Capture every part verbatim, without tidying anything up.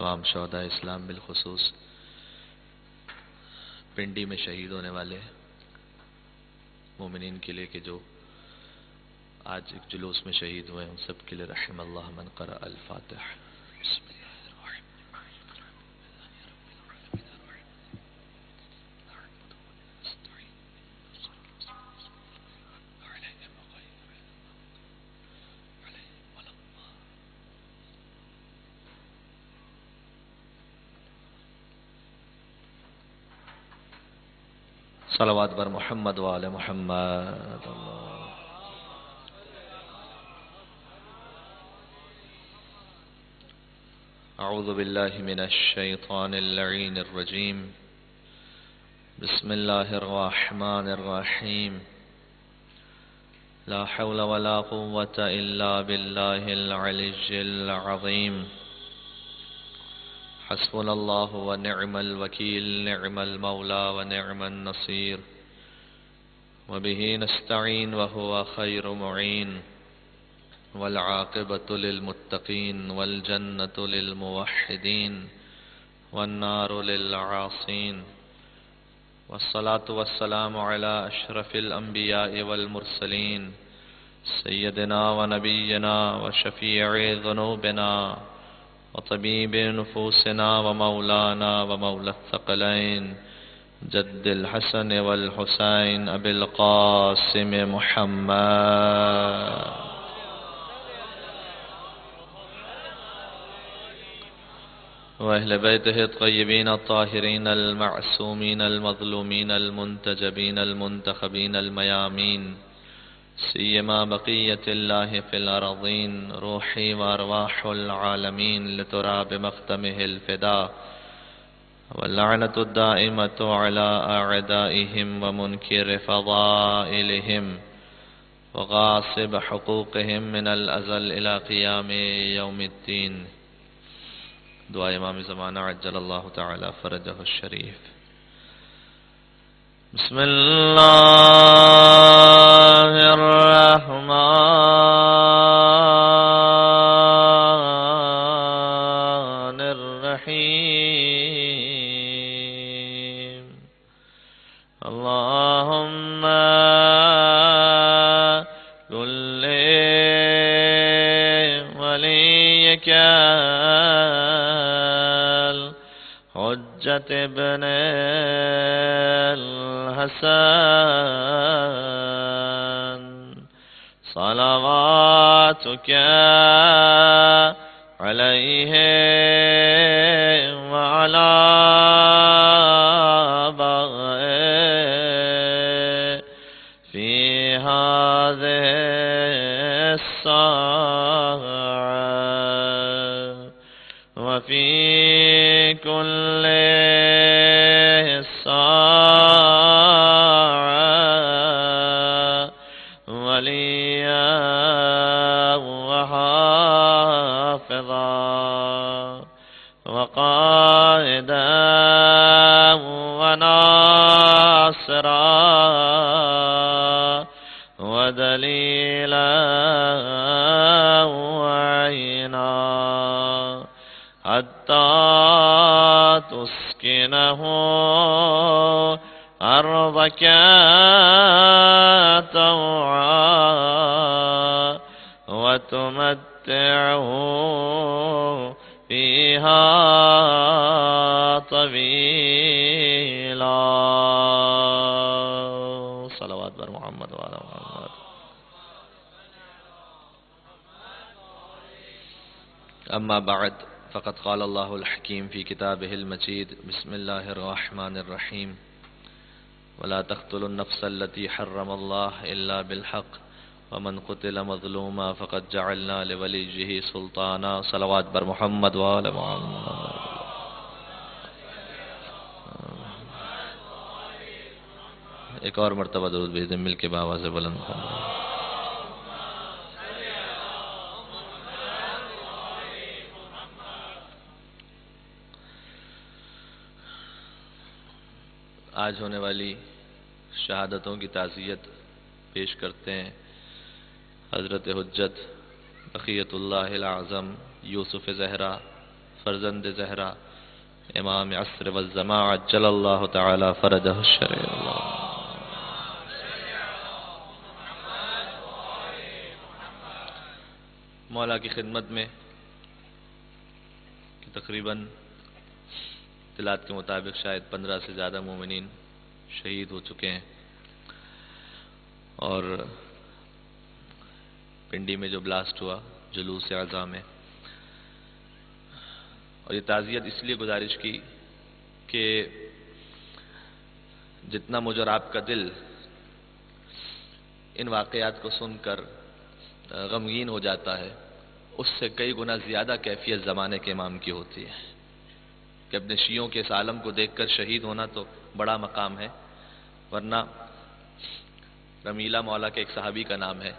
تمام شہداء اسلام بالخصوص پنڈی میں شہید ہونے والے مومنین کے لیے کہ جو آج ایک جلوس میں شہید ہوئے ہیں، ان سب کے لیے رحم اللہ من قرأ الفاتح. بسم اللہ صلوات بر محمد وآل محمد. اعوذ باللہ من الشیطان اللعین الرجیم. بسم اللہ الرحمن الرحیم. لا حول ولا قوة الا باللہ العلی العظیم. حسبنا اللہ ونعم الوکیل، نعم المولا ونعم النصیر، وبه نستعین وهو خیر معین، والعاقبۃ للمتقین، والجنۃ للموحدین، والنار للعاصین. والصلاة والسلام علی اشرف الانبیاء والمرسلین، سیدنا ونبینا وشفیع ذنوبنا وطبیب نفوسنا ومولانا ومولا الثقلین، جد الحسن والحسین ابی القاسم محمد. وأهل بيته الطيبين الطاهرين المعصومين المظلومين المنتجبين المنتخبين الميامين، سيما بقية الله في الأرضين، روحي وأرواح العالمين لتراب مختمه الفداء، واللعنة الدائمة على أعدائهم ومنكر فضائلهم وغاصب حقوقهم من الأزل إلى قيام يوم الدين. دعا امام زمانہ عجل اللہ تعالی فرجہ الشریف. بسم اللہ الرحمن الرحیم. اللہم کل ولیک حجت ابن الحسن، صلواتک علیہ وعلی آبائہ فی هذه الساعة وفی كل ساعة وليا وحافظا وقائدا وناصرا ودليلا وعينا، حتى تسكنه أرضك طوعا وتمتعه فيها طويلا. صلوات بر محمد وعلى محمد. أما بعد، فقد قال الله الحكيم في كتابه المجيد: بسم الله الرحمن الرحيم. ولا تقتلوا النفس التي حرم الله إلا بالحق ومن قتل مظلوما فقد جعلنا لوليه سلطانا. صلوات بر محمد وآل محمد. ایک اور مرتبہ درود بھیج دیں مل کے بآواز بلند. آج ہونے والی شہادتوں کی تعزیت پیش کرتے ہیں حضرت حجت بقیت اللہ الاعظم یوسف زہرا فرزند زہرا امام عصر والزماں عجل اللہ تعالی فرجہ الشریف اللہ مولا کی خدمت میں کہ تقریباً اطلاعات کے مطابق شاید پندرہ سے زیادہ مومنین شہید ہو چکے ہیں، اور پنڈی میں جو بلاسٹ ہوا جلوس اعزاء میں، اور یہ تعزیت اس لیے گزارش کی کہ جتنا مجھ اور آپ کا دل ان واقعات کو سن کر غمگین ہو جاتا ہے، اس سے کئی گنا زیادہ کیفیت زمانے کے امام کی ہوتی ہے کہ اپنے شیعوں کے اس عالم کو دیکھ کر شہید ہونا تو بڑا مقام ہے، ورنہ رمیلہ مولا کے ایک صحابی کا نام ہے،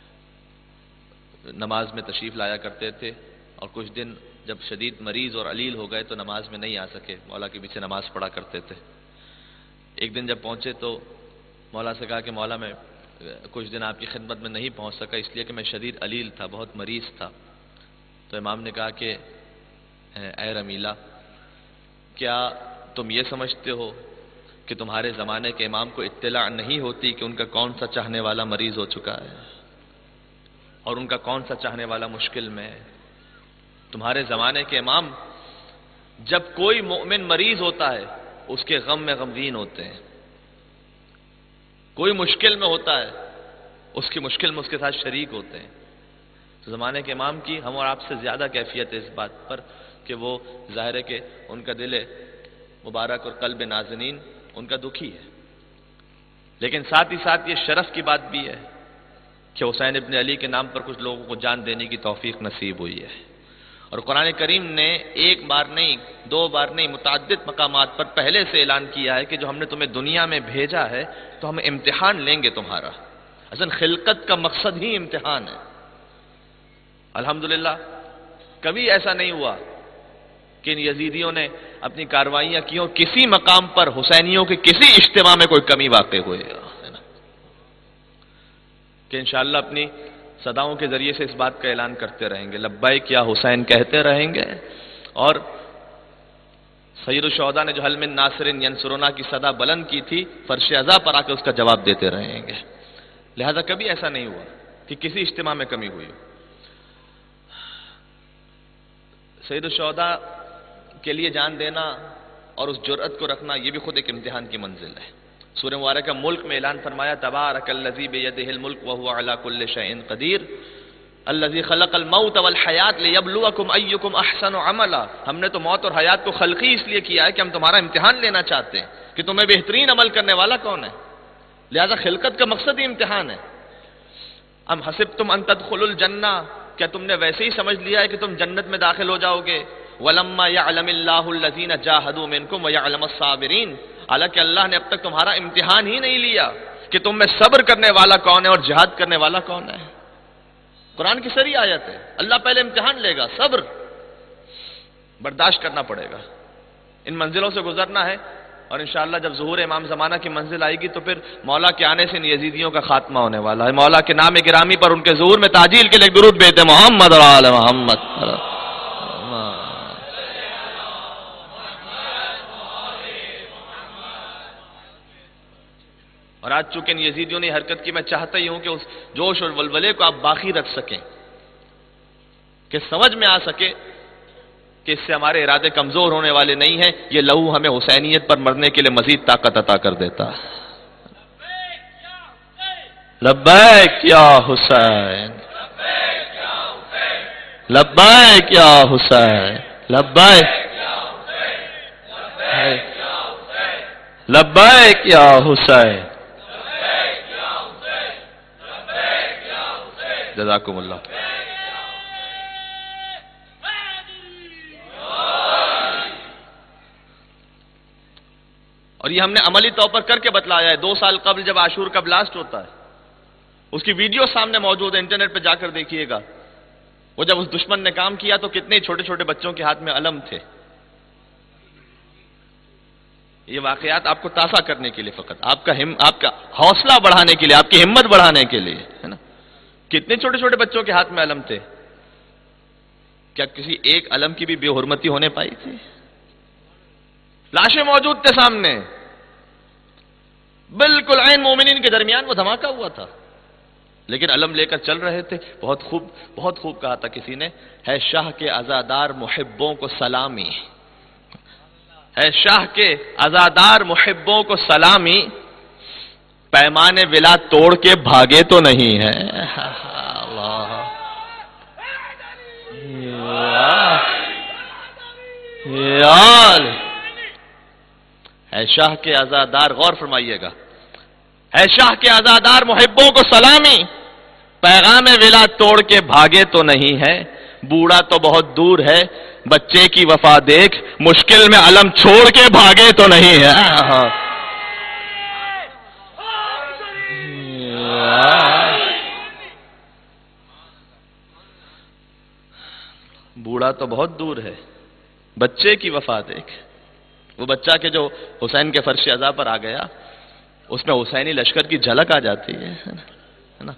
نماز میں تشریف لایا کرتے تھے، اور کچھ دن جب شدید مریض اور علیل ہو گئے تو نماز میں نہیں آ سکے، مولا کے پیچھے نماز پڑھا کرتے تھے۔ ایک دن جب پہنچے تو مولا سے کہا کہ مولا میں کچھ دن آپ کی خدمت میں نہیں پہنچ سکا اس لیے کہ میں شدید علیل تھا، بہت مریض تھا۔ تو امام نے کہا کہ اے رمیلہ، کیا تم یہ سمجھتے ہو کہ تمہارے زمانے کے امام کو اطلاع نہیں ہوتی کہ ان کا کون سا چاہنے والا مریض ہو چکا ہے اور ان کا کون سا چاہنے والا مشکل میں ہے؟ تمہارے زمانے کے امام جب کوئی مومن مریض ہوتا ہے اس کے غم میں غمگین ہوتے ہیں، کوئی مشکل میں ہوتا ہے اس کی مشکل میں اس کے ساتھ شریک ہوتے ہیں۔ تو زمانے کے امام کی ہم اور آپ سے زیادہ کیفیت ہے اس بات پر کہ وہ ظاہر ہے کہ ان کا دل مبارک اور قلب نازنین ان کا دکھی ہے، لیکن ساتھ ہی ساتھ یہ شرف کی بات بھی ہے کہ حسین ابن علی کے نام پر کچھ لوگوں کو جان دینے کی توفیق نصیب ہوئی ہے، اور قرآن کریم نے ایک بار نہیں، دو بار نہیں، متعدد مقامات پر پہلے سے اعلان کیا ہے کہ جو ہم نے تمہیں دنیا میں بھیجا ہے تو ہم امتحان لیں گے تمہارا۔ اصل خلقت کا مقصد ہی امتحان ہے۔ الحمدللہ کبھی ایسا نہیں ہوا کہ ان یزیدیوں نے اپنی کاروائیاں کی اور کسی مقام پر حسینیوں کے کسی اجتماع میں کوئی کمی واقع ہوئے، کہ انشاءاللہ اپنی صداؤں کے ذریعے سے اس بات کا اعلان کرتے رہیں گے، لبیک یا حسین کہتے رہیں گے، اور سید الشہداء نے جو حل من ناصر ینصرنا کی صدا بلند کی تھی فرش عزا پر آ کے اس کا جواب دیتے رہیں گے۔ لہذا کبھی ایسا نہیں ہوا کہ کسی اجتماع میں کمی ہوئی۔ سید الشہداء کے لیے جان دینا اور اس جرأت کو رکھنا یہ بھی خود ایک امتحان کی منزل ہے۔ سورہ مبارکہ ملک میں اعلان فرمایا تبارک الذی بیدہ الملک وہو علی کل شیء قدیر الذی خلق الموت والحیات لیبلوکم ایکم احسن عملا۔ ہم نے تو موت اور حیات کو خلقی اس لیے کیا ہے کہ ہم تمہارا امتحان لینا چاہتے ہیں کہ تمہیں بہترین عمل کرنے والا کون ہے، لہذا خلقت کا مقصد ہی امتحان ہے۔ ام حسبتم ان تدخلوا الجنہ، کیا تم نے ویسے ہی سمجھ لیا ہے کہ تم جنت میں داخل ہو جاؤ گے؟ وَلَمَّا يَعْلَمِ اللَّهُ الَّذِينَ جَاهَدُوا مِنْكُمْ وَيَعْلَمَ الصَّابِرِينَ، حالانکہ اللہ نے اب تک تمہارا امتحان ہی نہیں لیا کہ تم میں صبر کرنے والا کون ہے اور جہاد کرنے والا کون ہے۔ قرآن کی سری آیت ہے، اللہ پہلے امتحان لے گا، صبر برداشت کرنا پڑے گا، ان منزلوں سے گزرنا ہے، اور انشاءاللہ جب ظہور امام زمانہ کی منزل آئے گی تو پھر مولا کے آنے سے ان یزیدیوں کا خاتمہ ہونے والا ہے۔ مولا کے نام گرامی پر ان کے ظہور میں تعجیل کے لیے درود بھیجتے محمد اور آل محمد۔ اور آج چونکہ ان یزیدیوں نے حرکت کی، میں چاہتا ہی ہوں کہ اس جوش اور ولولے کو آپ باقی رکھ سکیں، کہ سمجھ میں آ سکے کہ اس سے ہمارے ارادے کمزور ہونے والے نہیں ہیں، یہ لہو ہمیں حسینیت پر مرنے کے لیے مزید طاقت عطا کر دیتا ہے۔ لبیک یا حسین، لبیک یا حسین، لبیک لبیک یا حسین، جزاکم اللہ۔ اور یہ ہم نے عملی طور پر کر کے بتلایا ہے۔ دو سال قبل جب عاشور کا بلاسٹ ہوتا ہے، اس کی ویڈیو سامنے موجود ہے، انٹرنیٹ پہ جا کر دیکھیے گا۔ وہ جب اس دشمن نے کام کیا تو کتنے چھوٹے چھوٹے بچوں کے ہاتھ میں علم تھے۔ یہ واقعات آپ کو تازہ کرنے کے لیے، فقط آپ کا ہم آپ کا حوصلہ بڑھانے کے لیے، آپ کی ہمت بڑھانے کے لیے، ہے نا۔ کتنے چھوٹے چھوٹے بچوں کے ہاتھ میں علم تھے۔ کیا کسی ایک علم کی بھی بے حرمتی ہونے پائی تھی؟ لاشیں موجود تھے سامنے، بالکل عین مومنین کے درمیان وہ دھماکہ ہوا تھا، لیکن علم لے کر چل رہے تھے۔ بہت خوب بہت خوب کہا تھا کسی نے، ہے شاہ کے عزادار محبوں کو سلامی، ہے شاہ کے عزادار محبوں کو سلامی، پیمان ولا توڑ کے بھاگے تو نہیں ہے۔ اللہ ہے شاہ کے عزادار، غور فرمائیے گا، ہے شاہ کے عزادار محبوں کو سلامی، پیغام ولا توڑ کے بھاگے تو نہیں ہے، بوڑھا تو بہت دور ہے، بچے کی وفا دیکھ، مشکل میں علم چھوڑ کے بھاگے تو نہیں ہے۔ بوڑھا تو بہت دور ہے، بچے کی وفا دیکھ۔ وہ بچہ کہ جو حسین کے فرش عزا پر آ گیا، اس میں حسینی لشکر کی جھلک آ جاتی ہے نا۔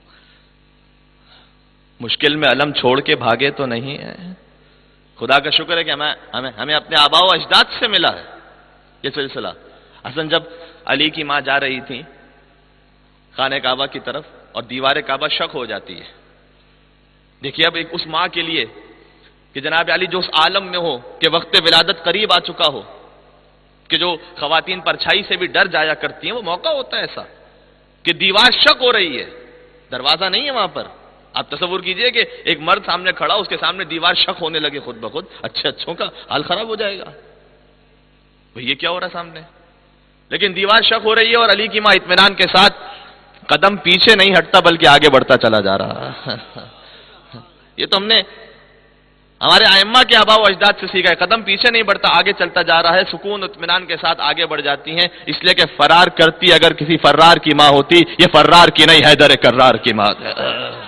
مشکل میں علم چھوڑ کے بھاگے تو نہیں ہے۔ خدا کا شکر ہے کہ ہمیں ہمیں ہمیں اپنے آباء و اجداد سے ملا ہے یہ سلسلہ۔ اصلا جب علی کی ماں جا رہی تھی خانہ کعبہ کی طرف اور دیوار کعبہ شق ہو جاتی ہے، دیکھیے اب ایک اس ماں کے لیے کہ جناب علی جو اس عالم میں ہو کہ وقت ولادت قریب آ چکا ہو، کہ جو خواتین پرچھائی سے بھی ڈر جایا کرتی ہیں، وہ موقع ہوتا ہے ایسا کہ دیوار شق ہو رہی ہے، دروازہ نہیں ہے وہاں پر۔ آپ تصور کیجئے کہ ایک مرد سامنے کھڑا، اس کے سامنے دیوار شق ہونے لگے خود بخود، اچھے اچھوں کا حال خراب ہو جائے گا، بھئی یہ کیا ہو رہا ہے سامنے؟ لیکن دیوار شق ہو رہی ہے اور علی کی ماں اطمینان کے ساتھ قدم پیچھے نہیں ہٹتا بلکہ آگے بڑھتا چلا جا رہا۔ یہ تو ہم نے ہمارے ائمہ کے آباء و اجداد سے سیکھا ہے، قدم پیچھے نہیں بڑھتا، آگے چلتا جا رہا ہے، سکون اطمینان کے ساتھ آگے بڑھ جاتی ہیں، اس لیے کہ فرار کرتی اگر کسی فرار کی ماں ہوتی، یہ فرار کی نہیں، حیدر کرار کی ماں ہے۔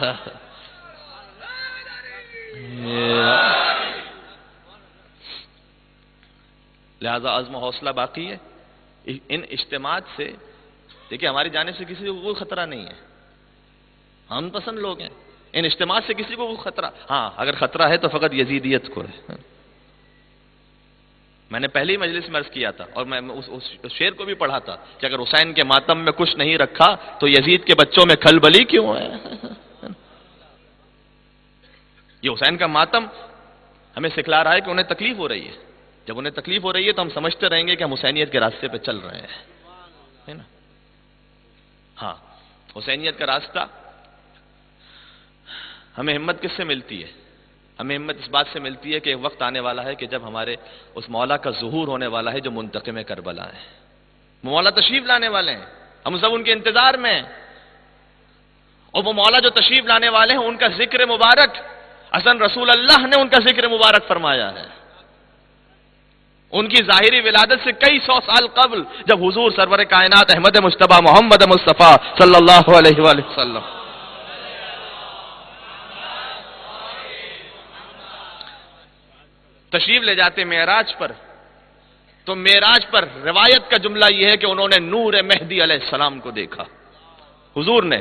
لہذا عزم و حوصلہ باقی ہے۔ ان اجتماعات سے دیکھیں ہماری جانے سے کسی کو کوئی خطرہ نہیں ہے، ہم پسند لوگ ہیں، ان اجتماع سے کسی کو کوئی خطرہ، ہاں اگر خطرہ ہے تو فقط یزیدیت کو ہے۔ میں نے پہلی مجلس میں عرض کیا تھا اور میں اس, اس شعر کو بھی پڑھا تھا کہ اگر حسین کے ماتم میں کچھ نہیں رکھا تو یزید کے بچوں میں کھلبلی کیوں ہے؟ یہ حسین کا ماتم ہمیں سکھلا رہا ہے کہ انہیں تکلیف ہو رہی ہے، جب انہیں تکلیف ہو رہی ہے تو ہم سمجھتے رہیں گے کہ ہم حسینیت کے راستے پہ چل رہے ہیں، ہے نا؟ ہاں حسینیت کا راستہ ہمیں ہمت کس سے ملتی ہے؟ ہمیں ہمت اس بات سے ملتی ہے کہ ایک وقت آنے والا ہے کہ جب ہمارے اس مولا کا ظہور ہونے والا ہے جو منتقم کربلا ہے، وہ مولا تشریف لانے والے ہیں، ہم سب ان کے انتظار میں ہیں، اور وہ مولا جو تشریف لانے والے ہیں ان کا ذکر مبارک اصلا رسول اللہ نے ان کا ذکر مبارک فرمایا ہے، ان کی ظاہری ولادت سے کئی سو سال قبل جب حضور سرور کائنات احمد مجتبی محمد مصطفیٰ صلی اللہ علیہ وآلہ وسلم تشریف لے جاتے معراج پر، تو معراج پر روایت کا جملہ یہ ہے کہ انہوں نے نور مہدی علیہ السلام کو دیکھا۔ حضور نے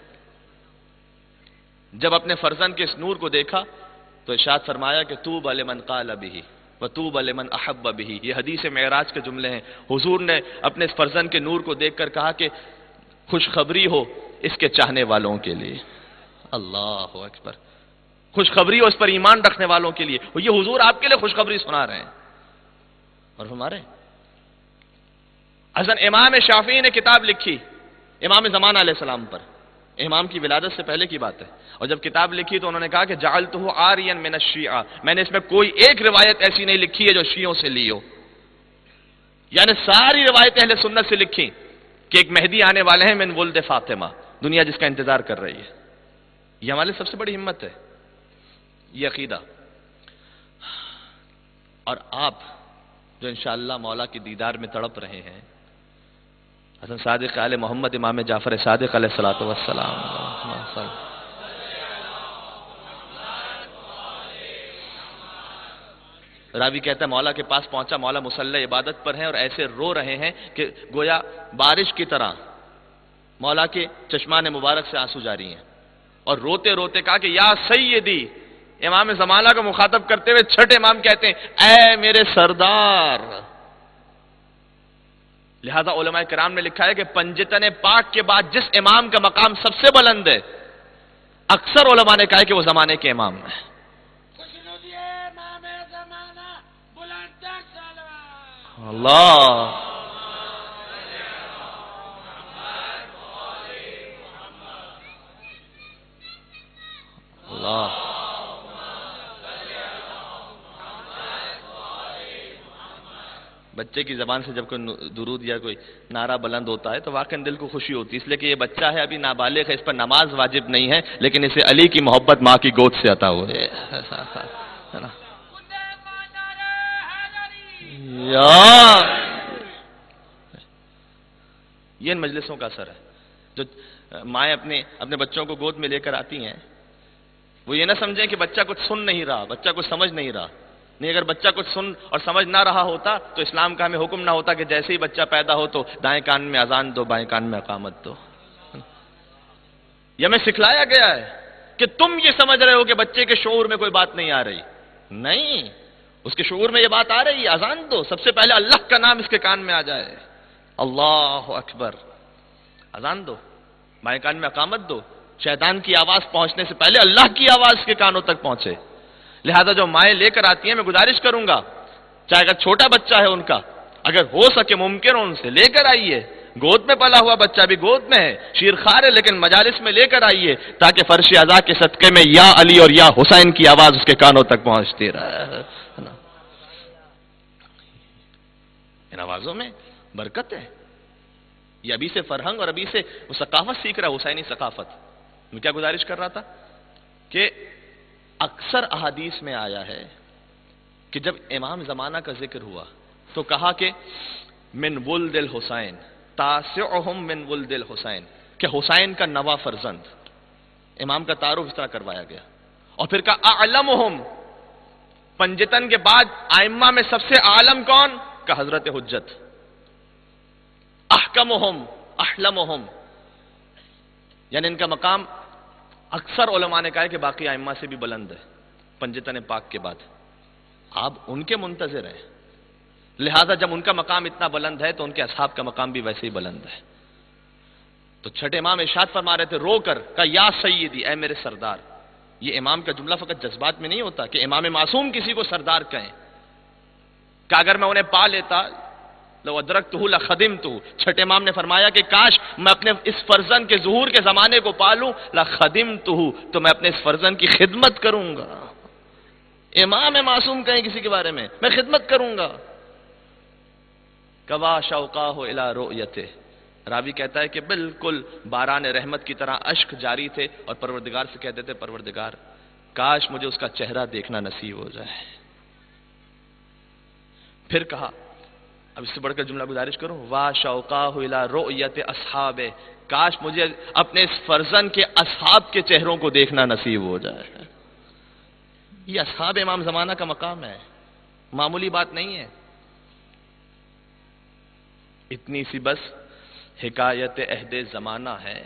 جب اپنے فرزند کے اس نور کو دیکھا تو ارشاد فرمایا کہ طوبی لمن قال بہ وطوبی لمن احب بہ، یہ حدیث معراج کے جملے ہیں۔ حضور نے اپنے اس فرزند کے نور کو دیکھ کر کہا کہ خوشخبری ہو اس کے چاہنے والوں کے لیے، اللہ اکبر، خوشخبری ہو اس پر ایمان رکھنے والوں کے لیے، یہ حضور آپ کے لیے خوشخبری سنا رہے ہیں۔ اور ہمارے حسن امام شافعی نے کتاب لکھی امام زمان علیہ السلام پر، امام کی ولادت سے پہلے کی بات ہے، اور جب کتاب لکھی تو انہوں نے کہا کہ جعلتہ عاریا من الشیعہ، میں نے اس میں کوئی ایک روایت ایسی نہیں لکھی ہے جو شیعوں سے لی ہو، یعنی ساری روایتیں اہل سنت سے لکھی کہ ایک مہدی آنے والے ہیں من ولد فاطمہ، دنیا جس کا انتظار کر رہی ہے۔ یہ ہمارے سب سے بڑی ہمت ہے یہ عقیدہ، اور آپ جو انشاءاللہ مولا کی دیدار میں تڑپ رہے ہیں، حسن صادق آل محمد امام جعفر صادق علیہ الصلوۃ والسلام، راوی کہتا ہے مولا کے پاس پہنچا، مولا مصلی عبادت پر ہیں اور ایسے رو رہے ہیں کہ گویا بارش کی طرح مولا کے چشمان مبارک سے آنسو جاری ہیں، اور روتے روتے کہا کہ یا سیدی امام زمانہ کو مخاطب کرتے ہوئے چھٹے امام کہتے ہیں اے میرے سردار. لہذا علماء کرام نے لکھا ہے کہ پنجتن پاک کے بعد جس امام کا مقام سب سے بلند ہے، اکثر علماء نے کہا ہے کہ وہ زمانے کے امام ہیں. اللہ اللہ بچے کی زبان سے جب کوئی درود یا کوئی نعرہ بلند ہوتا ہے تو واقعی دل کو خوشی ہوتی ہے، اس لیے کہ یہ بچہ ہے، ابھی نابالغ ہے، اس پر نماز واجب نہیں ہے، لیکن اسے علی کی محبت ماں کی گود سے عطا ہوئی ہے. یہ ان مجلسوں کا اثر ہے. جو مائیں اپنے اپنے بچوں کو گود میں لے کر آتی ہیں، وہ یہ نہ سمجھیں کہ بچہ کچھ سن نہیں رہا، بچہ کچھ سمجھ نہیں رہا. نہیں، اگر بچہ کچھ سن اور سمجھ نہ رہا ہوتا تو اسلام کا ہمیں حکم نہ ہوتا کہ جیسے ہی بچہ پیدا ہو تو دائیں کان میں اذان دو، بائیں کان میں اقامت دو. یہ ہمیں سکھلایا گیا ہے کہ تم یہ سمجھ رہے ہو کہ بچے کے شعور میں کوئی بات نہیں آ رہی. نہیں، اس کے شعور میں یہ بات آ رہی ہے، اذان دو، سب سے پہلے اللہ کا نام اس کے کان میں آ جائے. اللہ اکبر، اذان دو، بائیں کان میں اقامت دو. شیطان کی آواز پہنچنے سے پہلے اللہ کی آواز کے کانوں تک پہنچے. لہذا جو مائیں لے کر آتی ہیں، میں گزارش کروں گا، چاہے اگر چھوٹا بچہ ہے ان کا، اگر ہو سکے ممکن ہو ان سے لے کر آئیے. گود میں پلا ہوا بچہ بھی گود میں ہے، شیر خوار ہے، لیکن مجالس میں لے کر آئیے تاکہ فرش اذا کے صدقے میں یا علی اور یا حسین کی آواز اس کے کانوں تک پہنچتی رہے. ان آوازوں میں برکت ہے. یہ ابھی سے فرہنگ اور ابھی سے وہ ثقافت سیکھ رہا ہے، حسینی ثقافت. میں کیا گزارش کر رہا تھا کہ اکثر احادیث میں آیا ہے کہ جب امام زمانہ کا ذکر ہوا تو کہا کہ من ولد الحسین تاسعہم من ولد الحسین، کہ حسین کا نوا فرزند. امام کا تعارف اس طرح کروایا گیا. اور پھر کہا اعلمہم، پنجتن کے بعد ائمہ میں سب سے عالم کون؟ کہ حضرت حجت. احکمہم احلمہم، یعنی ان کا مقام اکثر علماء نے کہا ہے کہ باقی ائمہ سے بھی بلند ہے پنجتن پاک کے بعد. آپ ان کے منتظر ہیں، لہذا جب ان کا مقام اتنا بلند ہے تو ان کے اصحاب کا مقام بھی ویسے ہی بلند ہے. تو چھٹے امام ارشاد فرما رہے تھے رو کر، کہا یا سیدی، اے میرے سردار. یہ امام کا جملہ فقط جذبات میں نہیں ہوتا کہ امام معصوم کسی کو سردار کہیں، کہ اگر میں انہیں پا لیتا لو ادرکتہ لخدمتہ. چھٹے امام نے فرمایا کہ کاش میں اپنے اس فرزند کے ظہور کے زمانے کو پالوں، لخدمتہ، تو میں اپنے اس فرزند کی خدمت کروں گا. امام معصوم کہیں کسی کے بارے میں، میں خدمت کروں گا. کوا شوقاہ الی رؤیتہ، راوی کہتا ہے کہ بالکل باران رحمت کی طرح اشک جاری تھے اور پروردگار سے کہتے تھے پروردگار کاش مجھے اس کا چہرہ دیکھنا نصیب ہو جائے. پھر کہا، اب اس سے بڑھ کر جملہ گزارش کروں، وا شوقاہ الی رؤیت اصحاب، کاش مجھے اپنے اس فرزند کے اصحاب کے چہروں کو دیکھنا نصیب ہو جائے. یہ اصحاب امام زمانہ کا مقام ہے، معمولی بات نہیں ہے. اتنی سی بس حکایت عہد زمانہ ہے،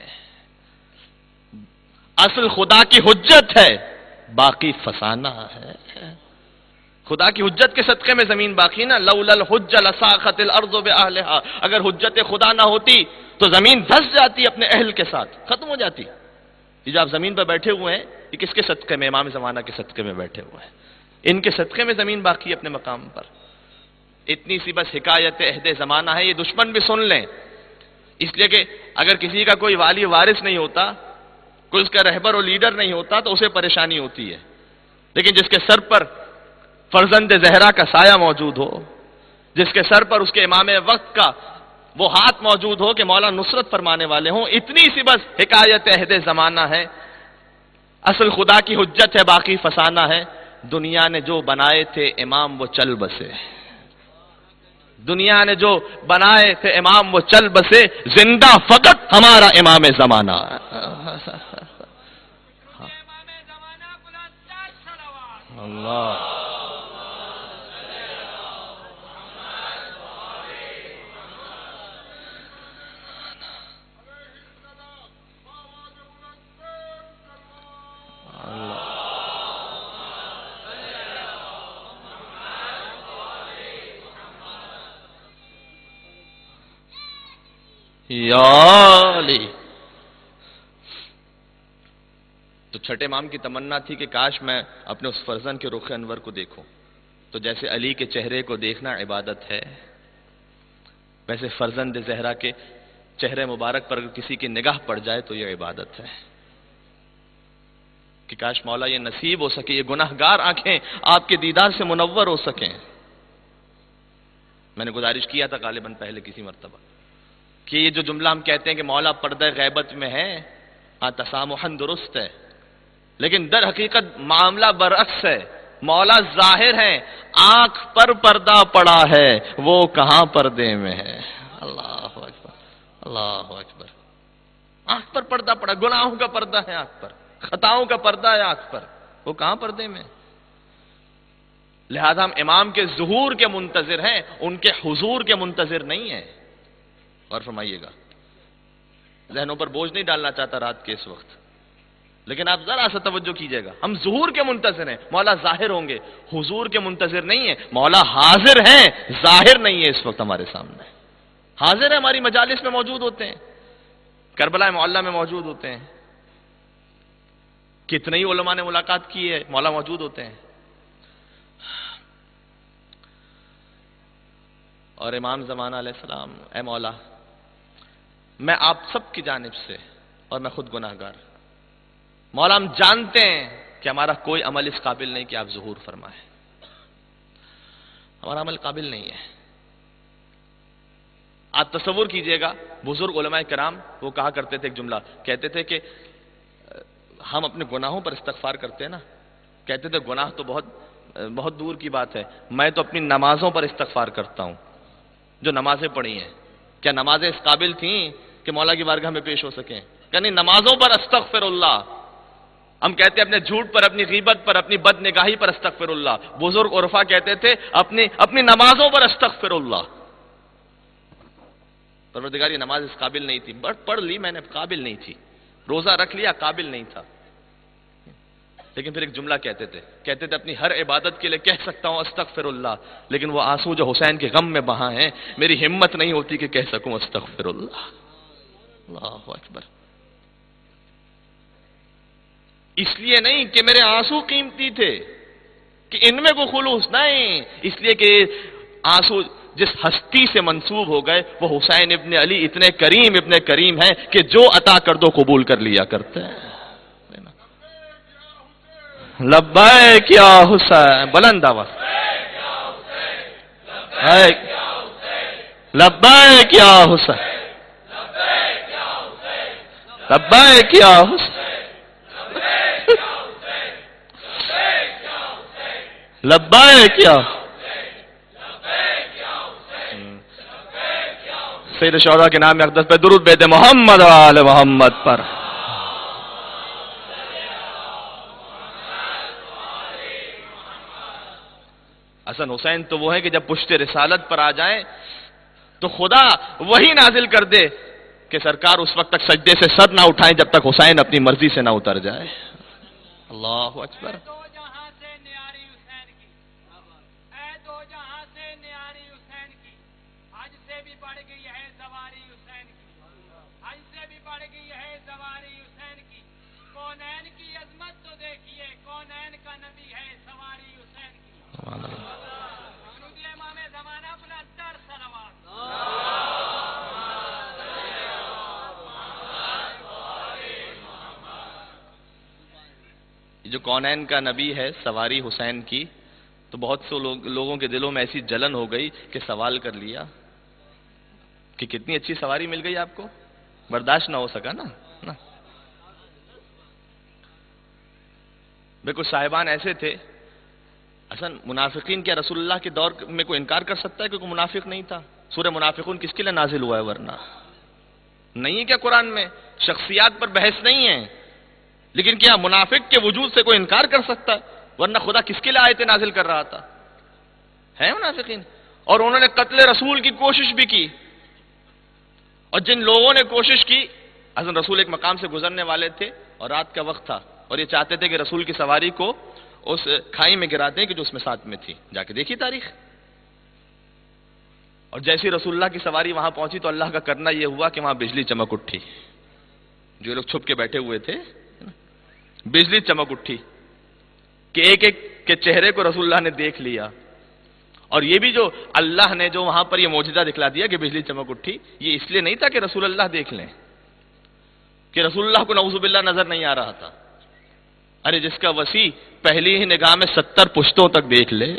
اصل خدا کی حجت ہے، باقی فسانہ ہے. خدا کی حجت کے صدقے میں زمین باقی نا. لولا الحجہ لساخت الارض باہلہا، اگر حجت خدا نہ ہوتی تو زمین دھس جاتی اپنے اہل کے ساتھ، ختم ہو جاتی. یہ جو آپ زمین پر بیٹھے ہوئے ہیں یہ کس کے صدقے میں؟ امام زمانہ کے صدقے میں بیٹھے ہوئے ہیں. ان کے صدقے میں زمین باقی ہے اپنے مقام پر. اتنی سی بس حکایت عہد زمانہ ہے، یہ دشمن بھی سن لیں. اس لیے کہ اگر کسی کا کوئی والی وارث نہیں ہوتا، کوئی اس کا رہبر اور لیڈر نہیں ہوتا تو اسے پریشانی ہوتی ہے. لیکن جس کے سر پر فرزند زہرا کا سایہ موجود ہو، جس کے سر پر اس کے امام وقت کا وہ ہاتھ موجود ہو کہ مولا نصرت فرمانے والے ہوں، اتنی سی بس حکایت عہد زمانہ ہے. اصل خدا کی حجت ہے، باقی فسانہ ہے. دنیا نے جو بنائے تھے امام وہ چل بسے، دنیا نے جو بنائے تھے امام وہ چل بسے، زندہ فقط ہمارا امام زمانہ. اللہ یا علی۔ تو چھٹے امام کی تمنا تھی کہ کاش میں اپنے اس فرزند کے رخ انور کو دیکھوں۔ تو جیسے علی کے چہرے کو دیکھنا عبادت ہے، ویسے فرزند زہرا کے چہرے مبارک پر اگر کسی کی نگاہ پڑ جائے تو یہ عبادت ہے کہ کاش مولا یہ نصیب ہو سکے، یہ گناہ گار آنکھیں آپ کے دیدار سے منور ہو سکیں۔ میں نے گزارش کیا تھا غالباً پہلے کسی مرتبہ کہ یہ جو جملہ ہم کہتے ہیں کہ مولا پردہ غیبت میں ہے، ہاں تسامحاً درست ہے، لیکن در حقیقت معاملہ برعکس ہے۔ مولا ظاہر ہے، آنکھ پر پردہ پڑا ہے، وہ کہاں پردے میں ہے؟ اللہ اکبر، اللہ اکبر۔ آنکھ پر پردہ پڑا، گناہوں کا پردہ ہے آنکھ پر، خطاؤں کا پردہ ہے آنکھ پر، وہ کہاں پردے میں؟ لہذا ہم امام کے ظہور کے منتظر ہیں، ان کے حضور کے منتظر نہیں ہیں۔ اور فرمائیے گا، ذہنوں پر بوجھ نہیں ڈالنا چاہتا رات کے اس وقت، لیکن آپ ذرا سا توجہ کیجئے گا، ہم ظہور کے منتظر ہیں، مولا ظاہر ہوں گے، حضور کے منتظر نہیں ہیں۔ مولا حاضر ہیں، ظاہر نہیں ہے اس وقت ہمارے سامنے، حاضر ہے، ہماری مجالس میں موجود ہوتے ہیں، کربلا معلیٰ میں موجود ہوتے ہیں، کتنے ہی علماء نے ملاقات کی ہے، مولا موجود ہوتے ہیں۔ اور امام زمانہ علیہ السلام، اے مولا میں آپ سب کی جانب سے، اور میں خود گناہ گار، مولا ہم جانتے ہیں کہ ہمارا کوئی عمل اس قابل نہیں کہ آپ ظہور فرمائیں، ہمارا عمل قابل نہیں ہے۔ آپ تصور کیجئے گا، بزرگ علماء کرام وہ کہا کرتے تھے ایک جملہ، کہتے تھے کہ ہم اپنے گناہوں پر استغفار کرتے ہیں نا، کہتے تھے گناہ تو بہت بہت دور کی بات ہے، میں تو اپنی نمازوں پر استغفار کرتا ہوں، جو نمازیں پڑھی ہیں، کیا نمازیں اس قابل تھیں کہ مولا کی بارگاہ میں پیش ہو سکیں؟ یعنی نمازوں پر استغفر اللہ، ہم کہتے ہیں اپنے جھوٹ پر، اپنی غیبت پر، اپنی بد نگاہی پر استغفر اللہ، بزرگ عرفا کہتے تھے اپنی اپنی نمازوں پر استغفر اللہ۔ پروردگار یہ نماز اس قابل نہیں تھی، بٹ پڑھ لی میں نے، قابل نہیں تھی، روزہ رکھ لیا، قابل نہیں تھا، لیکن پھر ایک جملہ کہتے تھے، کہتے تھے اپنی ہر عبادت کے لیے کہہ سکتا ہوں استغفر اللہ، لیکن وہ آنسو جو حسین کے غم میں بہا ہیں، میری ہمت نہیں ہوتی کہ کہہ سکوں استغفر اللہ۔ اللہ اکبر۔ اس لیے نہیں کہ میرے آنسو قیمتی تھے، کہ ان میں کوئی خلوص نہیں، اس لیے کہ آنسو جس ہستی سے منسوب ہو گئے وہ حسین ابن علی اتنے کریم ابن کریم ہیں کہ جو عطا کر دو قبول کر لیا کرتے ہیں۔ لبیک یا حسین، بلند آواز، لبیک یا حسین، لبیک یا حسین، لبیک یا سید شہداء کے نام اقدس پہ درود بھیجے محمد و آل محمد پر۔ حسن حسین تو وہ ہے کہ جب پشت رسالت پر آ جائیں تو خدا وہی نازل کر دے کہ سرکار اس وقت تک سجدے سے سر نہ اٹھائیں جب تک حسین اپنی مرضی سے نہ اتر جائے۔ اللہ اکبر۔ جو کونین کا نبی ہے سواری حسین کی، تو بہت سے لوگ لوگوں کے دلوں میں ایسی جلن ہو گئی کہ سوال کر لیا کہ کتنی اچھی سواری مل گئی آپ کو، برداشت نہ ہو سکا نا نا بے کچھ صاحبان ایسے تھے، اصلا منافقین کیا رسول اللہ کے دور میں کوئی انکار کر سکتا ہے کہ کوئی منافق نہیں تھا؟ سورہ منافقون کس کے لیے نازل ہوا ہے؟ ورنہ نہیں ہے کیا قرآن میں؟ شخصیات پر بحث نہیں ہے، لیکن کیا منافق کے وجود سے کوئی انکار کر سکتا ہے؟ ورنہ خدا کس کے لیے آیتیں نازل کر رہا تھا؟ ہے منافقین، اور انہوں نے قتل رسول کی کوشش بھی کی، اور جن لوگوں نے کوشش کی، حضرت رسول ایک مقام سے گزرنے والے تھے اور رات کا وقت تھا، اور یہ چاہتے تھے کہ رسول کی سواری کو اس کھائی میں گرا دیں کہ جو اس میں ساتھ میں تھی، جا کے دیکھی تاریخ۔ اور جیسی رسول اللہ کی سواری وہاں پہنچی تو اللہ کا کرنا یہ ہوا کہ وہاں بجلی چمک اٹھی. جو لوگ چھپ کے بیٹھے ہوئے تھے بجلی چمک اٹھی کہ ایک ایک کے چہرے کو رسول اللہ نے دیکھ لیا. اور یہ بھی جو اللہ نے جو وہاں پر یہ معجزہ دکھلا دیا کہ بجلی چمک اٹھی، یہ اس لیے نہیں تھا کہ رسول اللہ دیکھ لیں، کہ رسول اللہ کو نعوذ باللہ نظر نہیں آ رہا تھا. ارے جس کا وسیع پہلی ہی نگاہ میں ستر پشتوں تک دیکھ لے،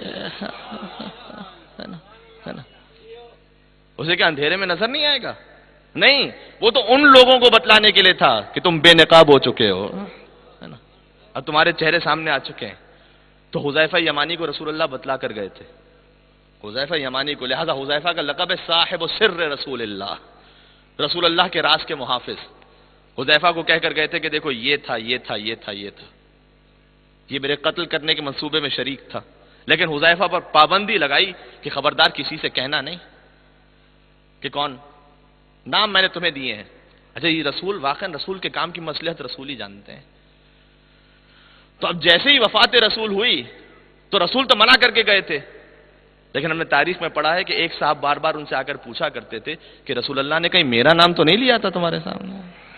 اسے کیا اندھیرے میں نظر نہیں آئے گا؟ نہیں، وہ تو ان لوگوں کو بتلانے کے لیے تھا کہ تم بے نقاب ہو چکے ہو اب تمہارے چہرے سامنے آ چکے ہیں. تو حذیفہ یمانی کو رسول اللہ بتلا کر گئے تھے، حذیفہ یمانی کو. لہذا حذیفہ کا لقب ہے صاحب سر رسول اللہ، رسول اللہ کے راز کے محافظ. حذیفہ کو کہہ کر گئے تھے کہ دیکھو یہ تھا یہ تھا یہ تھا یہ تھا یہ میرے قتل کرنے کے منصوبے میں شریک تھا. لیکن حذیفہ پر پابندی لگائی کہ خبردار کسی سے کہنا نہیں کہ کون، نام میں نے تمہیں دیے ہیں. اچھا یہ رسول، واقعا رسول کے کام کی مصلحت رسول ہی جانتے ہیں. تو اب جیسے ہی وفات رسول ہوئی تو رسول تو منع کر کے گئے تھے، لیکن ہم نے تاریخ میں پڑھا ہے کہ ایک صاحب بار بار ان سے آ کر پوچھا کرتے تھے کہ رسول اللہ نے کہیں میرا نام تو نہیں لیا تھا تمہارے سامنے؟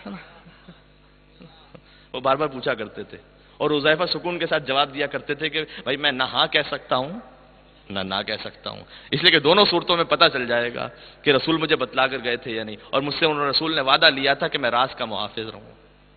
وہ بار بار پوچھا کرتے تھے اور حذیفہ سکون کے ساتھ جواب دیا کرتے تھے کہ بھائی میں نہ ہاں کہہ سکتا ہوں نہ نہ کہہ سکتا ہوں، اس لیے کہ دونوں صورتوں میں پتہ چل جائے گا کہ رسول مجھے بتلا کر گئے تھے یا نہیں. اور مجھ سے انہوں نے رسول نے وعدہ لیا تھا کہ میں راز کا محافظ رہوں.